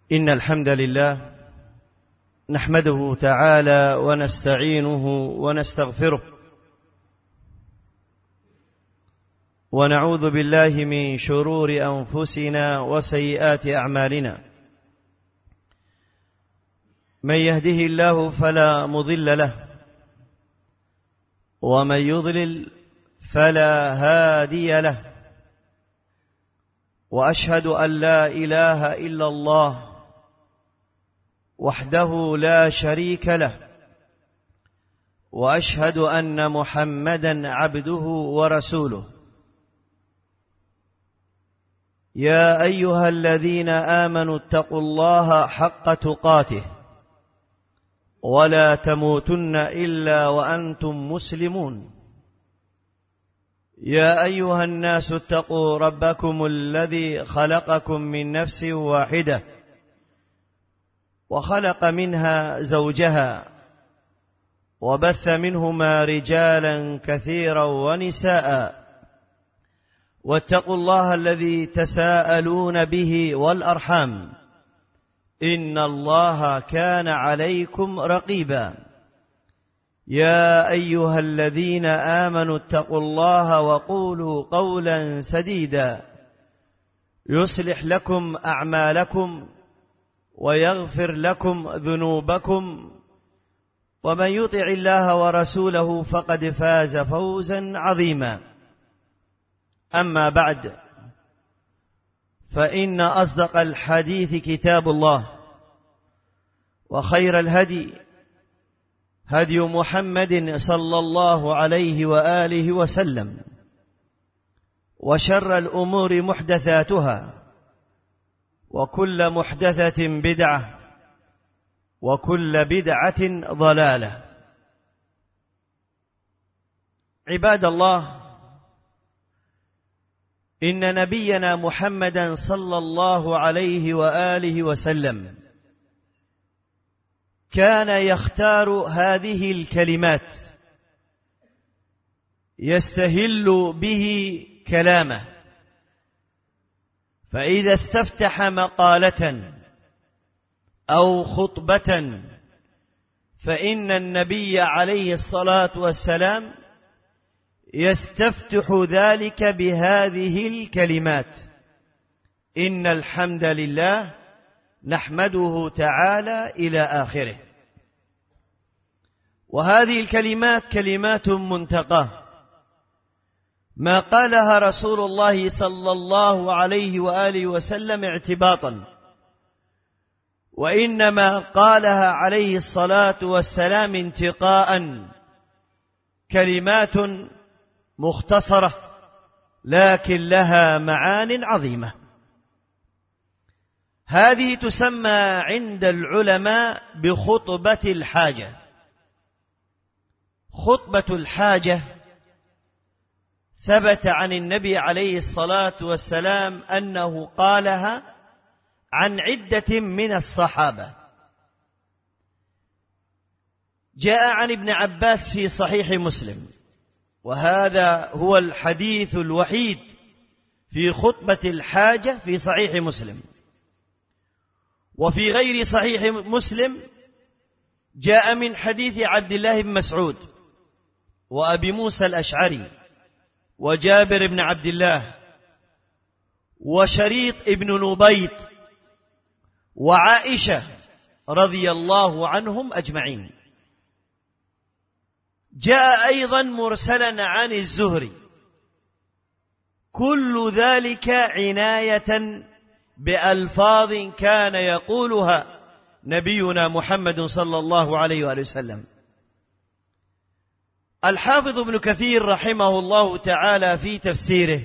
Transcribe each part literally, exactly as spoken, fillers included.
إن الحمد لله نحمده تعالى ونستعينه ونستغفره ونعوذ بالله من شرور أنفسنا وسيئات أعمالنا. من يهده الله فلا مضل له ومن يضلل فلا هادي له، وأشهد أن لا إله إلا الله وحده لا شريك له، وأشهد أن محمدًا عبده ورسوله. يا أيها الذين آمنوا اتقوا الله حق تقاته ولا تموتن إلا وأنتم مسلمون. يا أيها الناس اتقوا ربكم الذي خلقكم من نفس واحدة وخلق منها زوجها وبث منهما رجالا كثيرا ونساء، واتقوا الله الذي تساءلون به والأرحام إن الله كان عليكم رقيبا. يا أيها الذين آمنوا اتقوا الله وقولوا قولا سديدا يصلح لكم أعمالكم ويغفر لكم ذنوبكم، ومن يطع الله ورسوله فقد فاز فوزا عظيما. أما بعد، فإن أصدق الحديث كتاب الله، وخير الهدي هدي محمد صلى الله عليه وآله وسلم، وشر الأمور محدثاتها، وكل محدثة بدعة، وكل بدعة ضلالة. عباد الله، إن نبينا محمدا صلى الله عليه وآله وسلم كان يختار هذه الكلمات يستهل به كلامه، فإذا استفتح مقالة أو خطبة فإن النبي عليه الصلاة والسلام يستفتح ذلك بهذه الكلمات: إن الحمد لله نحمده تعالى إلى آخره. وهذه الكلمات كلمات منتقاة ما قالها رسول الله صلى الله عليه وآله وسلم اعتباطا، وإنما قالها عليه الصلاة والسلام انتقاء، كلمات مختصرة لكن لها معان عظيمة. هذه تسمى عند العلماء بخطبة الحاجة. خطبة الحاجة ثبت عن النبي عليه الصلاة والسلام أنه قالها عن عدة من الصحابة. جاء عن ابن عباس في صحيح مسلم، وهذا هو الحديث الوحيد في خطبة الحاجة في صحيح مسلم. وفي غير صحيح مسلم جاء من حديث عبد الله بن مسعود وأبي موسى الأشعري وجابر بن عبد الله وشريط ابن نبيط وعائشة رضي الله عنهم أجمعين. جاء أيضا مرسلا عن الزهري. كل ذلك عناية بألفاظ كان يقولها نبينا محمد صلى الله عليه وآله وسلم. الحافظ ابن كثير رحمه الله تعالى في تفسيره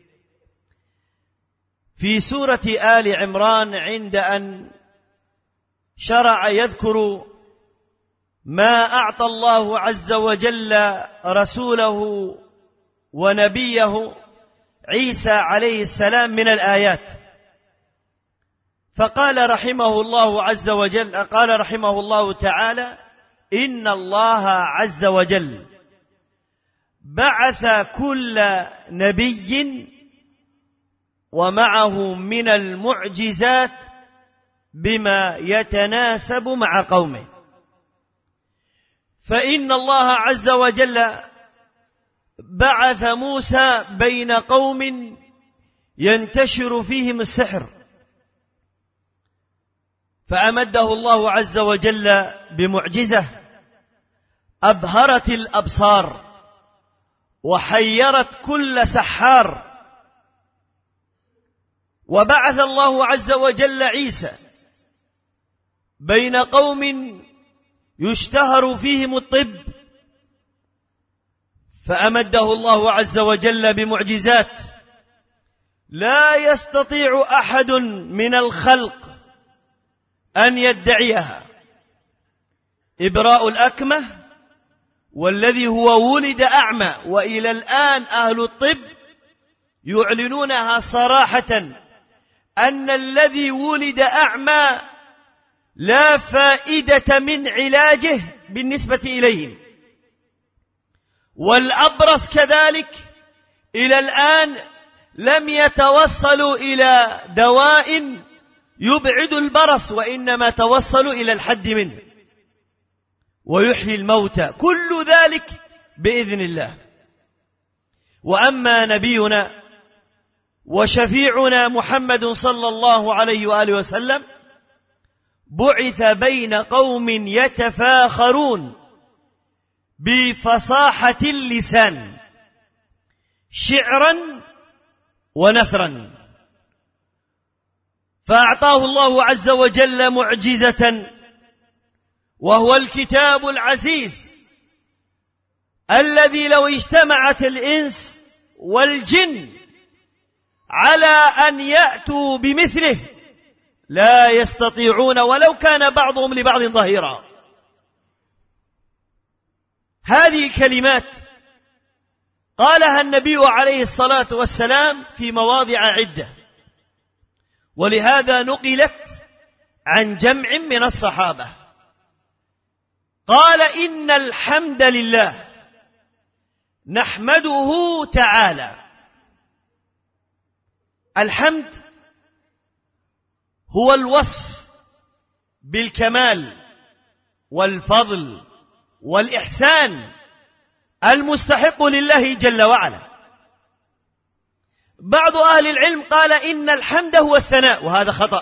في سورة آل عمران عند أن شرع يذكر ما أعطى الله عز وجل رسوله ونبيه عيسى عليه السلام من الآيات، فقال رحمه الله عز وجل قال رحمه الله تعالى: إن الله عز وجل بعث كل نبي ومعه من المعجزات بما يتناسب مع قومه. فإن الله عز وجل بعث موسى بين قوم ينتشر فيهم السحر، فأمده الله عز وجل بمعجزة أبهرت الأبصار وحيرت كل سحار. وبعث الله عز وجل عيسى بين قوم يشتهر فيهم الطب، فأمده الله عز وجل بمعجزات لا يستطيع أحد من الخلق أن يدعيها: إبراء الأكمة، والذي هو ولد أعمى، وإلى الآن أهل الطب يعلنونها صراحة أن الذي ولد أعمى لا فائدة من علاجه بالنسبة إليهم، والأبرص كذلك إلى الآن لم يتوصلوا إلى دواء يبعد البرص، وإنما توصلوا إلى الحد منه ويحيي الموتى، كل ذلك بإذن الله. وأما نبينا وشفيعنا محمد صلى الله عليه وآله وسلم بعث بين قوم يتفاخرون بفصاحة اللسان شعرا ونثرا، فأعطاه الله عز وجل معجزة وهو الكتاب العزيز الذي لو اجتمعت الإنس والجن على أن يأتوا بمثله لا يستطيعون ولو كان بعضهم لبعض ظهيرا. هذه كلمات قالها النبي عليه الصلاة والسلام في مواضع عدة، ولهذا نقلت عن جمع من الصحابة. قال: إن الحمد لله نحمده تعالى. الحمد هو الوصف بالكمال والفضل والإحسان المستحق لله جل وعلا. بعض أهل العلم قال إن الحمد هو الثناء، وهذا خطأ،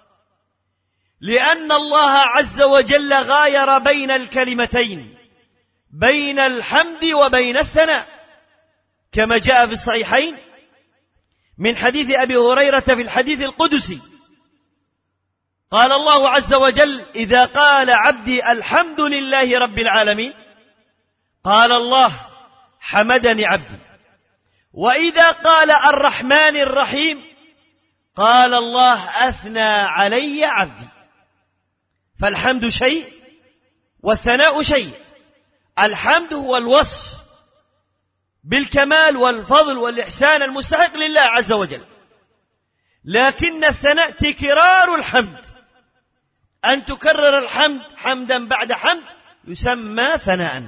لأن الله عز وجل غاير بين الكلمتين، بين الحمد وبين الثناء، كما جاء في الصحيحين من حديث أبي هريرة في الحديث القدسي قال الله عز وجل: إذا قال عبدي الحمد لله رب العالمين قال الله حمدني عبدي، وإذا قال الرحمن الرحيم قال الله أثنى علي عبدي. فالحمد شيء والثناء شيء. الحمد هو الوصف بالكمال والفضل والإحسان المستحق لله عز وجل، لكن الثناء تكرار الحمد، أن تكرر الحمد حمدا بعد حمد يسمى ثناء.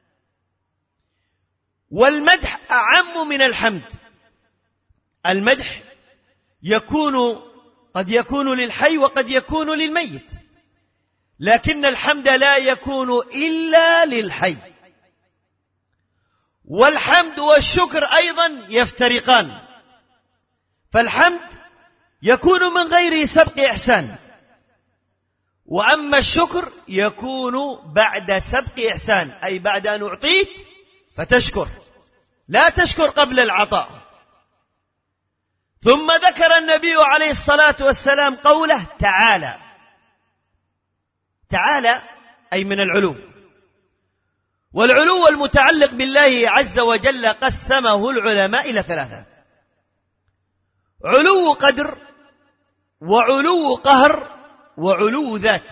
والمدح أعم من الحمد. المدح يكون قد يكون للحي وقد يكون للميت، لكن الحمد لا يكون إلا للحي. والحمد والشكر أيضا يفترقان، فالحمد يكون من غير سبق إحسان، وأما الشكر يكون بعد سبق إحسان، أي بعد أن أعطيت فتشكر، لا تشكر قبل العطاء. ثم ذكر النبي عليه الصلاة والسلام قوله تعالى. تعالى أي من العلو، والعلو المتعلق بالله عز وجل قسمه العلماء إلى ثلاثة: علو قدر، وعلو قهر، وعلو ذات.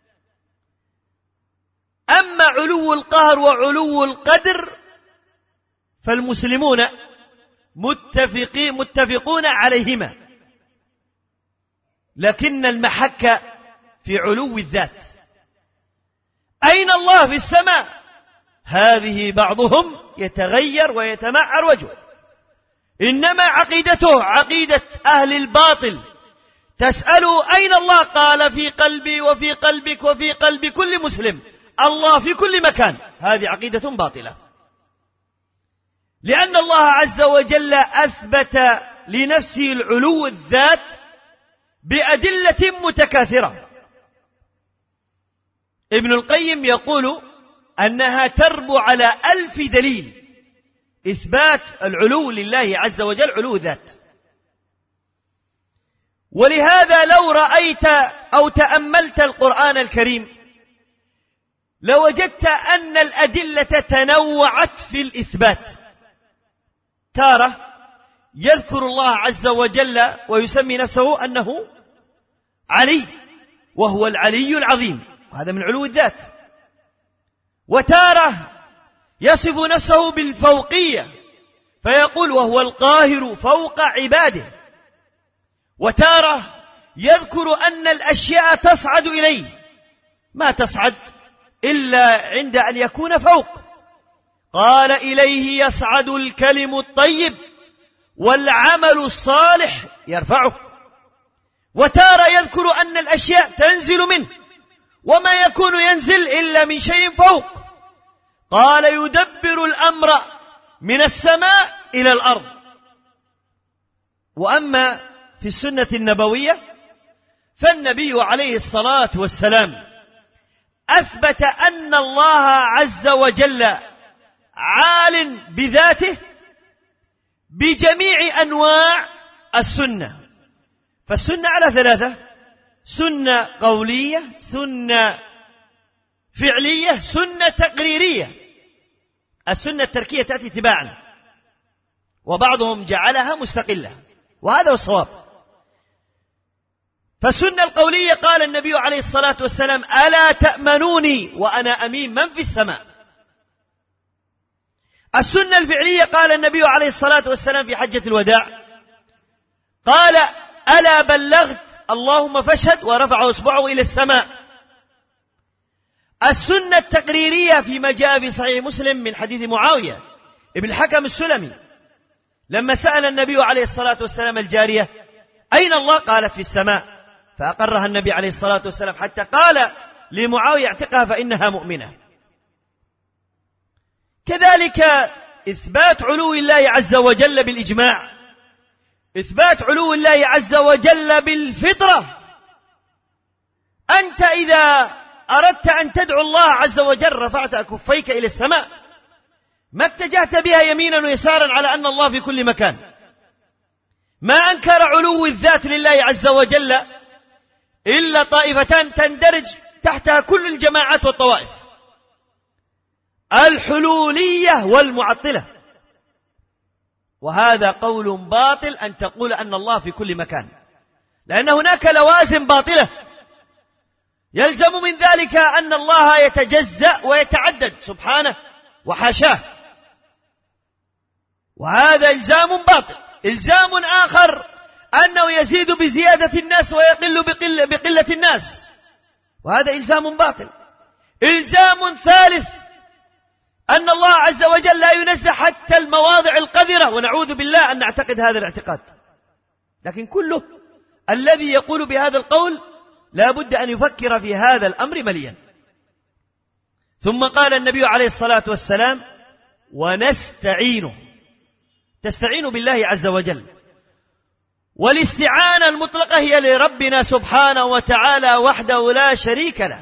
أما علو القهر وعلو القدر فالمسلمون متفقين متفقون عليهما، لكن المحك في علو الذات. أين الله في السماء؟ هذه بعضهم يتغير ويتمعر وجهه، إنما عقيدته عقيدة أهل الباطل تسأله أين الله؟ قال في قلبي وفي قلبك وفي قلب كل مسلم، الله في كل مكان. هذه عقيدة باطلة، لأن الله عز وجل أثبت لنفسه العلو الذات بأدلة متكاثرة. ابن القيم يقول أنها تربو على ألف دليل إثبات العلو لله عز وجل، علو ذات. ولهذا لو رأيت أو تأملت القرآن الكريم لوجدت أن الأدلة تنوعت في الإثبات. تارة يذكر الله عز وجل ويسمي نفسه أنه علي، وهو العلي العظيم، وهذا من علو الذات. وتارة يصف نفسه بالفوقية فيقول وهو القاهر فوق عباده. وتارة يذكر أن الأشياء تصعد إليه، ما تصعد إلا عند أن يكون فوق. قال إليه يصعد الكلم الطيب والعمل الصالح يرفعه. وتارة يذكر أن الأشياء تنزل منه، وما يكون ينزل إلا من شيء فوق. قال يدبر الأمر من السماء إلى الأرض. وأما في السنة النبوية فالنبي عليه الصلاة والسلام أثبت أن الله عز وجل عال بذاته بجميع أنواع السنة. فالسنة على ثلاثة: سنة قولية، سنة فعلية، سنة تقريرية. السنة التركية تأتي تباعا، وبعضهم جعلها مستقلة، وهذا هو الصواب. فالسنة القولية قال النبي عليه الصلاة والسلام ألا تأمنوني وأنا أمين من في السماء. السنة الفعلية قال النبي عليه الصلاة والسلام في حجة الوداع قال ألا بلغت اللهم فاشهد، ورفع إصبعه إلى السماء. السنة التقريرية فيما جاء في صحيح مسلم من حديث معاوية ابن الحكم السلمي لما سأل النبي عليه الصلاة والسلام الجارية أين الله؟ قالت في السماء، فأقرها النبي عليه الصلاة والسلام حتى قال لمعاوية اعتقها فإنها مؤمنة. كذلك إثبات علو الله عز وجل بالإجماع، إثبات علو الله عز وجل بالفطرة. أنت إذا أردت أن تدعو الله عز وجل رفعت كفيك إلى السماء، ما اتجهت بها يمينا ويسارا على أن الله في كل مكان. ما أنكر علو الذات لله عز وجل إلا طائفتان تندرج تحتها كل الجماعات والطوائف: الحلولية والمعطلة. وهذا قول باطل أن تقول أن الله في كل مكان، لأن هناك لوازم باطلة يلزم من ذلك أن الله يتجزأ ويتعدد سبحانه وحاشاه، وهذا إلزام باطل. إلزام آخر أنه يزيد بزيادة الناس ويقل بقل بقلة الناس، وهذا إلزام باطل. إلزام ثالث أن الله عز وجل لا ينزه حتى المواضع القذرة، ونعوذ بالله أن نعتقد هذا الاعتقاد. لكن كله الذي يقول بهذا القول لا بد أن يفكر في هذا الأمر مليا. ثم قال النبي عليه الصلاة والسلام ونستعينه، تستعين بالله عز وجل. والاستعانة المطلقة هي لربنا سبحانه وتعالى وحده لا شريك له.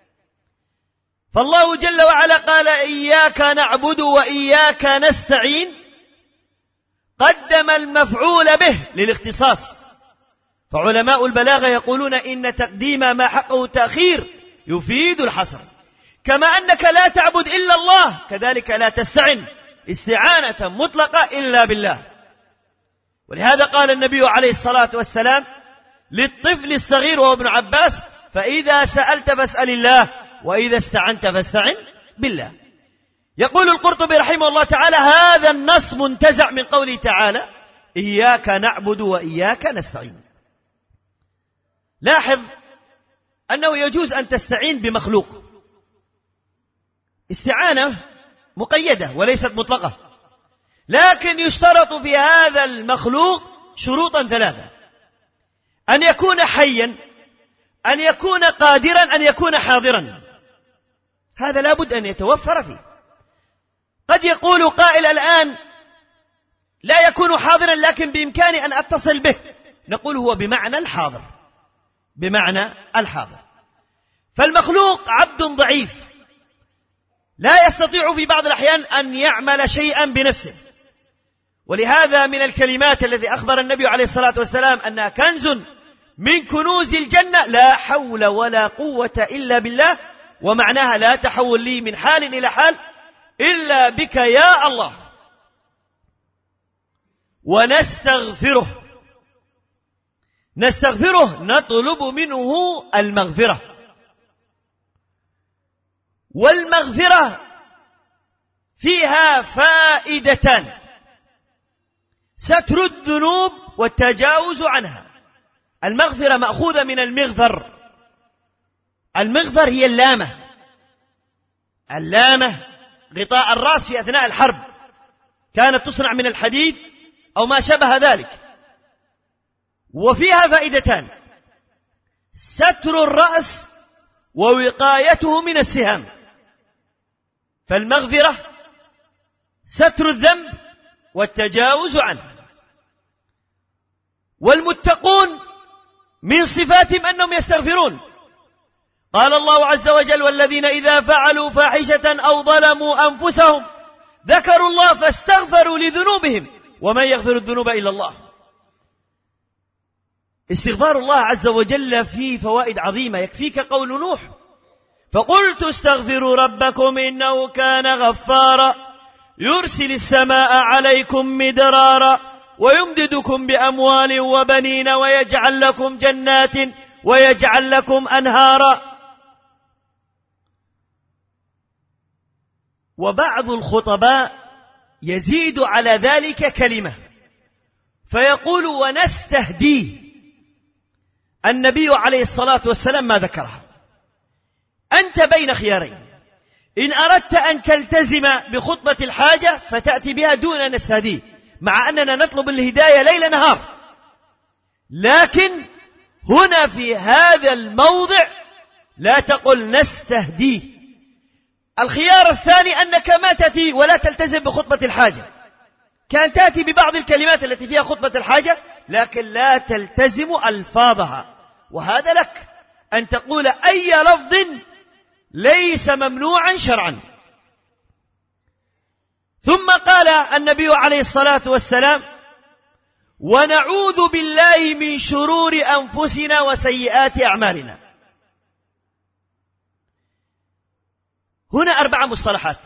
فالله جل وعلا قال إياك نعبد وإياك نستعين، قدم المفعول به للاختصاص. فعلماء البلاغة يقولون إن تقديم ما حقه تأخير يفيد الحصر. كما أنك لا تعبد إلا الله كذلك لا تستعن استعانة مطلقة إلا بالله. ولهذا قال النبي عليه الصلاة والسلام للطفل الصغير وهو ابن عباس فإذا سألت فاسأل الله وإذا استعنت فاستعن بالله. يقول القرطبي رحمه الله تعالى هذا النص منتزع من قوله تعالى إياك نعبد وإياك نستعين. لاحظ أنه يجوز أن تستعين بمخلوق، استعانة مقيدة وليست مطلقة، لكن يشترط في هذا المخلوق شروطا ثلاثة: أن يكون حيا، أن يكون قادرا، أن يكون حاضرا، هذا لابد أن يتوفر فيه. قد يقول قائل الآن لا يكون حاضرا لكن بإمكاني أن أتصل به، نقول هو بمعنى الحاضر، بمعنى الحاضر. فالمخلوق عبد ضعيف لا يستطيع في بعض الأحيان أن يعمل شيئا بنفسه، ولهذا من الكلمات التي أخبر النبي عليه الصلاة والسلام أنها كنز من كنوز الجنة: لا حول ولا قوة إلا بالله، ومعناها لا تحول لي من حال إلى حال إلا بك يا الله. ونستغفره، نستغفره نطلب منه المغفرة، والمغفرة فيها فائدتان: ستر الذنوب والتجاوز عنها. المغفرة مأخوذة من المغفر، المغفر هي اللامة، اللامة غطاء الرأس في أثناء الحرب، كانت تصنع من الحديد أو ما شبه ذلك. وفيها فائدتان: ستر الرأس ووقايته من السهام. فالمغفرة ستر الذنب والتجاوز عنه. والمتقون من صفاتهم أنهم يستغفرون. قال الله عز وجل: والذين إذا فعلوا فاحشة أو ظلموا أنفسهم ذكروا الله فاستغفروا لذنوبهم ومن يغفر الذنوب إلا الله. استغفار الله عز وجل فيه فوائد عظيمة، يكفيك قول نوح: فقلت استغفروا ربكم إنه كان غفارا يرسل السماء عليكم مدرارا ويمددكم بأموال وبنين ويجعل لكم جنات ويجعل لكم أنهارا. وبعض الخطباء يزيد على ذلك كلمة فيقول: ونستهديه. النبي عليه الصلاة والسلام ما ذكرها. أنت بين خيارين: إن أردت أن تلتزم بخطبة الحاجة فتأتي بها دون نستهديه، مع أننا نطلب الهداية ليل نهار، لكن هنا في هذا الموضع لا تقل نستهديه. الخيار الثاني أنك ما تأتي ولا تلتزم بخطبة الحاجة، كان تأتي ببعض الكلمات التي فيها خطبة الحاجة لكن لا تلتزم ألفاظها، وهذا لك أن تقول أي لفظ ليس ممنوعا شرعا. ثم قال النبي عليه الصلاة والسلام: ونعوذ بالله من شرور أنفسنا وسيئات أعمالنا. هنا أربع مصطلحات: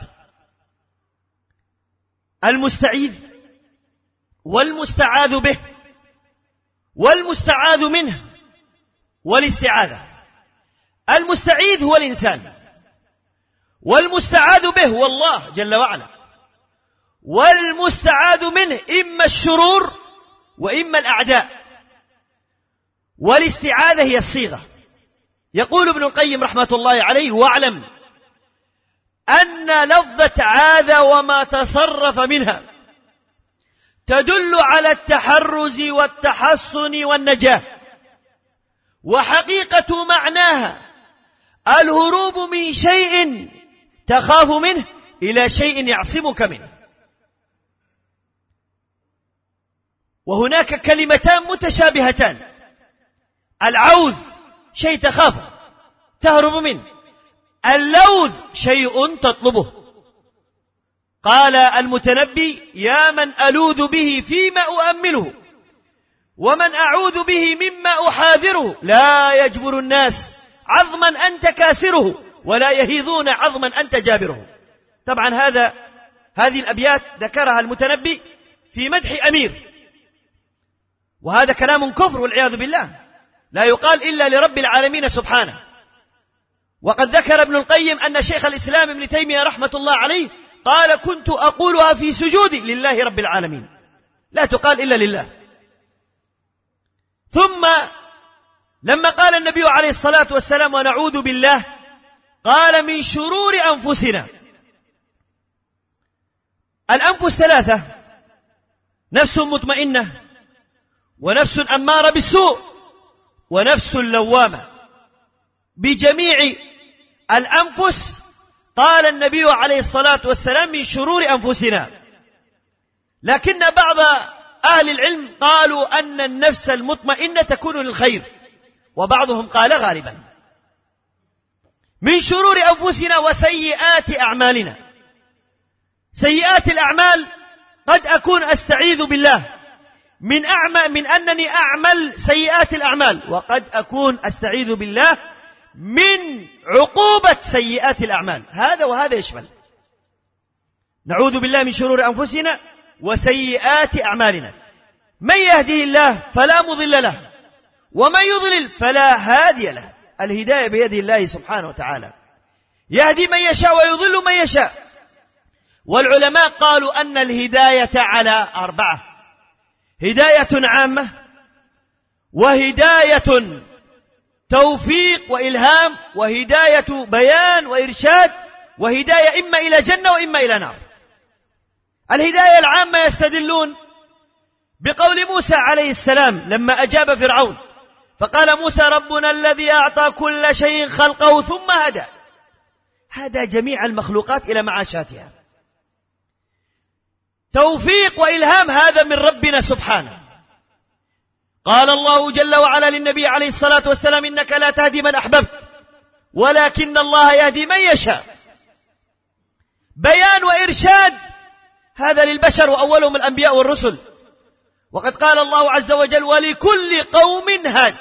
المستعيذ والمستعاذ به والمستعاذ منه والاستعاذة. المستعيذ هو الإنسان، والمستعاذ به هو الله جل وعلا، والمستعاذ منه إما الشرور وإما الأعداء، والاستعاذة هي الصيغة. يقول ابن القيم رحمة الله عليه: واعلم أن لفظة عاذ وما تصرف منها تدل على التحرز والتحصن والنجاة، وحقيقة معناها الهروب من شيء تخاف منه إلى شيء يعصمك منه. وهناك كلمتان متشابهتان: العوذ شيء تخافه تهرب منه، اللوذ شيء تطلبه. قال المتنبي: يا من ألوذ به فيما أؤمله ومن أعوذ به مما أحاذره، لا يجبر الناس عظما أنت كاسره ولا يهيضون عظما أنت جابره. طبعا هذا هذه الأبيات ذكرها المتنبي في مدح أمير، وهذا كلام كفر والعياذ بالله، لا يقال إلا لرب العالمين سبحانه. وقد ذكر ابن القيم أن شيخ الإسلام ابن تيمية رحمة الله عليه قال: كنت أقولها في سجودي لله رب العالمين، لا تقال إلا لله. ثم لما قال النبي عليه الصلاة والسلام: ونعوذ بالله، قال: من شرور أنفسنا. الأنفس ثلاثة: نفس مطمئنة، ونفس أمارة بالسوء، ونفس لوامة بجميع الأنفس. قال النبي عليه الصلاة والسلام من شرور أنفسنا، لكن بعض أهل العلم قالوا أن النفس المطمئنة تكون للخير، وبعضهم قال غالبا من شرور أنفسنا وسيئات أعمالنا. سيئات الأعمال قد أكون أستعيذ بالله من أعمى من أنني أعمل سيئات الأعمال، وقد أكون أستعيذ بالله من عقوبة سيئات الأعمال. هذا وهذا يشمل. نعوذ بالله من شرور أنفسنا وسيئات أعمالنا. من يهده الله فلا مضل له، ومن يضلل فلا هادي له. الهداية بيد الله سبحانه وتعالى، يهدي من يشاء ويضل من يشاء. والعلماء قالوا أن الهداية على أربعة: هداية عامة، وهداية توفيق وإلهام، وهداية بيان وإرشاد، وهداية إما إلى جنة وإما إلى نار. الهداية العامة يستدلون بقول موسى عليه السلام لما أجاب فرعون فقال موسى ربنا الذي أعطى كل شيء خلقه ثم هدى، هدى جميع المخلوقات إلى معاشاتها. توفيق وإلهام هذا من ربنا سبحانه. قال الله جل وعلا للنبي عليه الصلاة والسلام إنك لا تهدي من أحببت ولكن الله يهدي من يشاء. بيان وإرشاد هذا للبشر وأولهم الأنبياء والرسل، وقد قال الله عز وجل ولكل قوم هاد.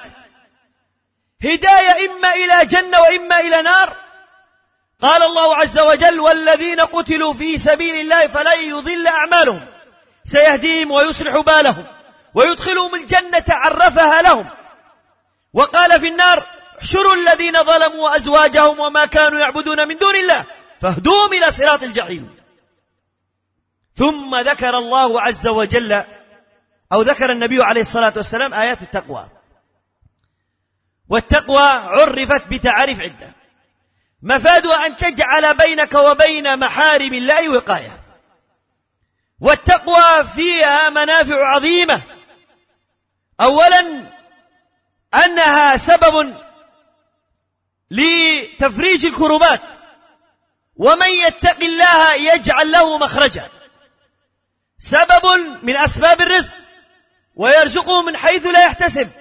هداية إما إلى جنة وإما إلى نار. قال الله عز وجل والذين قتلوا في سبيل الله فلن يضل أعمالهم سيهديهم ويصلح بالهم ويدخلهم الجنة عرفها لهم. وقال في النار احشروا الذين ظلموا وأزواجهم وما كانوا يعبدون من دون الله فاهدوهم إلى صراط الجحيم. ثم ذكر الله عز وجل أو ذكر النبي عليه الصلاة والسلام آيات التقوى. والتقوى عرفت بتعاريف عدة، مفادها أن تجعل بينك وبين محارم الله وقاية. والتقوى فيها منافع عظيمة. أولا أنها سبب لتفريج الكربات، ومن يتق الله يجعل له مخرجا. سبب من أسباب الرزق ويرزقه من حيث لا يحتسب.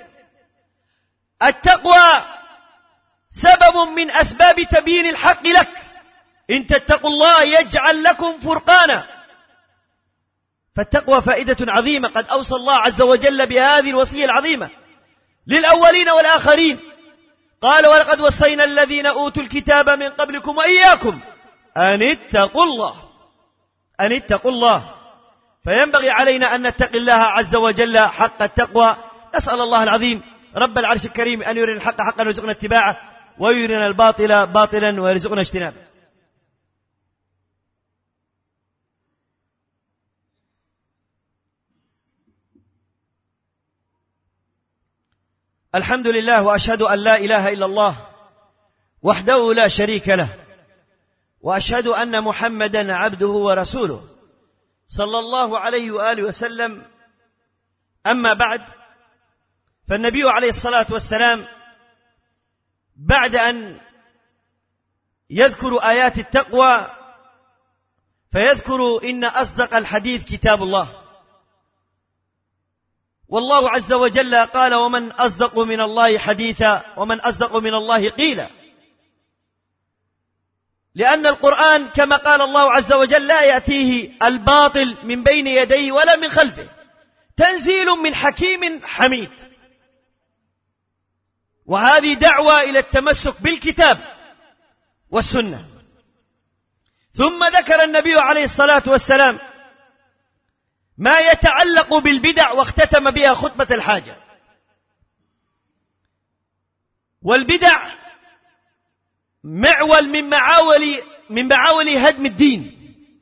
التقوى سبب من أسباب تبيين الحق لك، إن تتقوا الله يجعل لكم فرقانا. فالتقوى فائدة عظيمة، قد أوصى الله عز وجل بهذه الوصية العظيمة للأولين والآخرين. قال ولقد وصينا الذين أوتوا الكتاب من قبلكم وإياكم أن اتقوا الله أن اتقوا الله. فينبغي علينا أن نتقي الله عز وجل حق التقوى. نسأل الله العظيم رب العرش الكريم أن يرنا الحق حقا ويرزقنا اتباعه، ويرنا الباطل باطلا ويرزقنا اجتنابه. الحمد لله، وأشهد أن لا إله إلا الله وحده لا شريك له، وأشهد أن محمدا عبده ورسوله صلى الله عليه وآله وسلم. أما بعد، فالنبي عليه الصلاة والسلام بعد أن يذكر آيات التقوى فيذكر إن أصدق الحديث كتاب الله. والله عز وجل قال ومن أصدق من الله حديثا ومن أصدق من الله قيلا. لأن القرآن كما قال الله عز وجل لا يأتيه الباطل من بين يديه ولا من خلفه، تنزيل من حكيم حميد. وهذه دعوة إلى التمسك بالكتاب والسنة. ثم ذكر النبي عليه الصلاة والسلام ما يتعلق بالبدع واختتم بها خطبة الحاجة. والبدع معول من معاول من معاول هدم الدين،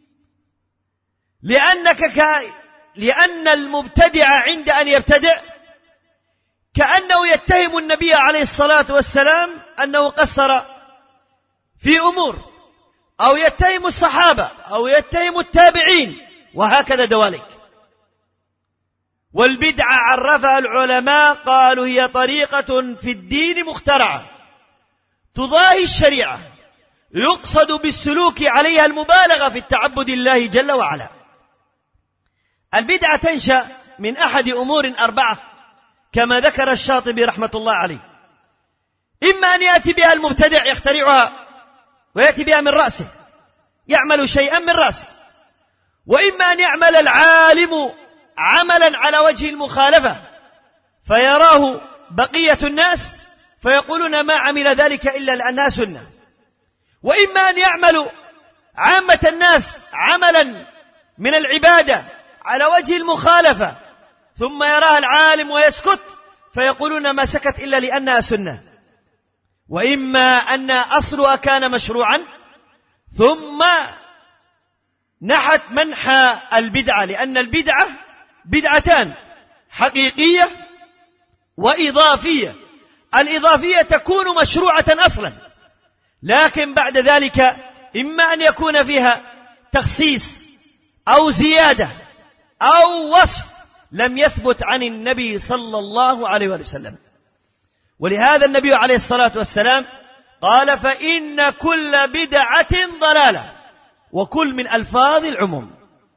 لأنك ك... لأن المبتدع عند أن يبتدع كأنه يتهم النبي عليه الصلاة والسلام أنه قصر في أمور، أو يتهم الصحابة أو يتهم التابعين، وهكذا دواليك. والبدعة عرفها العلماء قالوا هي طريقة في الدين مخترعة تضاهي الشريعة يقصد بالسلوك عليها المبالغة في التعبد الله جل وعلا. البدعة تنشأ من أحد أمور أربعة كما ذكر الشاطبي رحمة الله عليه. إما أن يأتي بها المبتدع يخترعها ويأتي بها من رأسه يعمل شيئا من رأسه، وإما أن يعمل العالم عملا على وجه المخالفة فيراه بقية الناس فيقولون ما عمل ذلك إلا لأنها سنة، وإما أن يعمل عامة الناس عملا من العبادة على وجه المخالفة ثم يراها العالم ويسكت فيقولون ما سكت إلا لأنها سنة، وإما أن أصلها كان مشروعا ثم نحت منحى البدعة، لأن البدعة بدعتان حقيقية وإضافية. الإضافية تكون مشروعة أصلا، لكن بعد ذلك إما أن يكون فيها تخصيص أو زيادة أو وصف لم يثبت عن النبي صلى الله عليه وسلم. ولهذا النبي عليه الصلاة والسلام قال فإن كل بدعة ضلالة، وكل من ألفاظ العموم.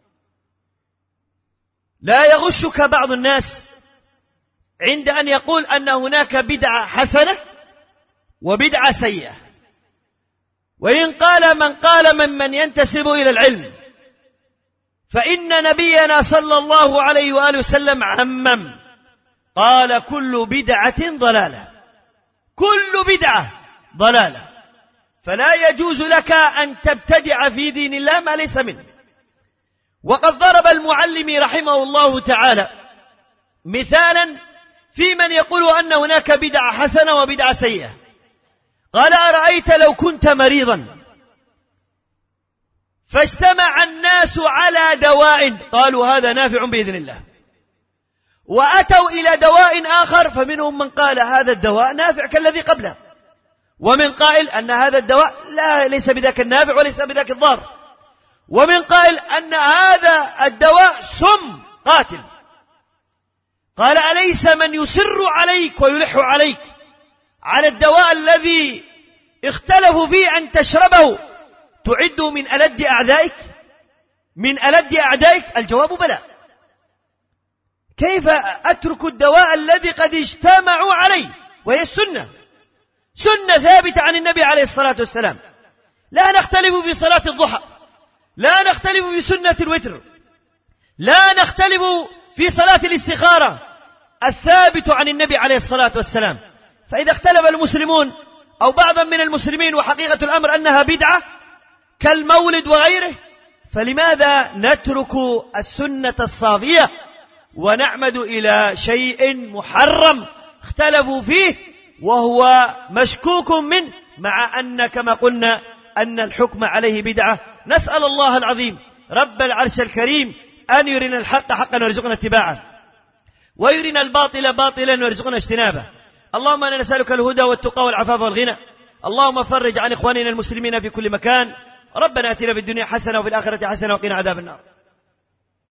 لا يغشك بعض الناس عند أن يقول أن هناك بدعة حسنة وبدعة سيئة، وإن قال من قال ممن ينتسب إلى العلم فإن نبينا صلى الله عليه وآله وسلم عمم قال كل بدعة ضلالة، كل بدعة ضلالة، فلا يجوز لك أن تبتدع في دين الله ما ليس منه. وقد ضرب المعلم رحمه الله تعالى مثالا في من يقول أن هناك بدعة حسنة وبدعة سيئة. قال أرأيت لو كنت مريضا فاجتمع الناس على دواء قالوا هذا نافع بإذن الله، وأتوا إلى دواء آخر فمنهم من قال هذا الدواء نافع كالذي قبله، ومن قائل أن هذا الدواء لا ليس بذاك النافع وليس بذاك الضار، ومن قائل أن هذا الدواء سم قاتل. قال أليس من يصر عليك ويلح عليك على الدواء الذي اختلفوا فيه أن تشربه تعده من ألد أعدائك من ألد أعدائك؟ الجواب بلى. كيف أترك الدواء الذي قد اجتمعوا عليه وهي السنة، سنة ثابتة عن النبي عليه الصلاة والسلام. لا نختلف في صلاة الضحى، لا نختلف في سنة الوتر، لا نختلف في صلاة الاستخارة الثابت عن النبي عليه الصلاة والسلام. فإذا اختلف المسلمون أو بعضا من المسلمين وحقيقة الأمر أنها بدعة كالمولد وغيره، فلماذا نترك السنة الصافية ونعمد إلى شيء محرم اختلفوا فيه وهو مشكوك منه، مع أن كما قلنا أن الحكم عليه بدعة. نسأل الله العظيم رب العرش الكريم أن يرنا الحق حقا ويرزقنا اتباعه، ويرنا الباطل باطلا ويرزقنا اجتنابه. اللهم أنا نسألك الهدى والتقى والعفاف والغنى. اللهم فرج عن إخواننا المسلمين في كل مكان. ربنا آتنا في الدنيا حسنة وفي الآخرة حسنة وقنا عذاب النار.